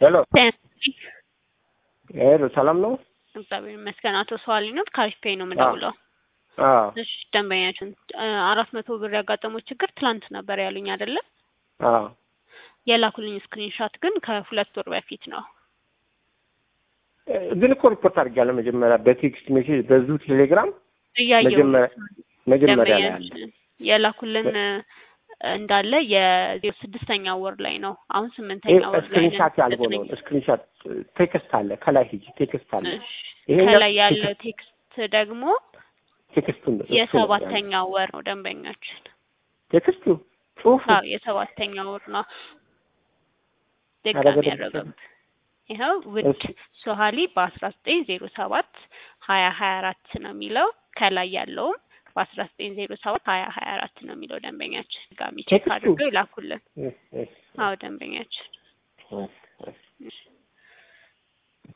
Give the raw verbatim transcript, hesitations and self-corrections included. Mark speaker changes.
Speaker 1: ሄሎ ሄሎ ሰላም ነው?
Speaker 2: እግዚአብሔር ይመስገን። አቶ ሰዋሊ ነው ካሪፍ ፔይ ነው የምደውለው።
Speaker 1: አዎ
Speaker 2: እሺ ደንበኛችን አራት መቶ ብር ያጋጠመው ችግር ትላንት ነበር ያሉኝ አይደለ?
Speaker 1: አዎ
Speaker 2: የላኩልኝ ስክሪንሾት ግን ከሁለት ወር በፊት ነው።
Speaker 1: ግን እኮ ሪፖርት አድርጋለሁ መጀመሪያ በቴክስት ሜሴጅ በዙ ቴሌግራም
Speaker 2: እያየሁ
Speaker 1: መጀመሪያ መጀመሪያ ላይ አለ
Speaker 2: የላኩልን እንዳለ የስድስተኛው ወር ላይ ነው። አሁን ስምንተኛው ወር ላይ ነው።
Speaker 1: ስክሪንሾት ያልሆነ ነው። ስክሪንሾት ቴክስት አለ ከላይ ሂጂ ቴክስት አለ።
Speaker 2: ይሄ ከላይ ያለ ቴክስት ደግሞ
Speaker 1: ቴክስቱን
Speaker 2: የሰባተኛው ወር ነው ደንበኛችን።
Speaker 1: ቴክስቱ ጽሁፉ
Speaker 2: አዎ የሰባተኛው ወር ነው። ደጋሚ ያደረገው ይሄው ውድ ሶሃሊ በ1907 ሀያ ሀያ አራት ነው የሚለው ከላይ ያለው በ1907 ሀያ ሀያ አራት ነው የሚለው ደንበኛችን ጋሚ ቼክ አድርገው ይላኩልን። አዎ ደንበኛችን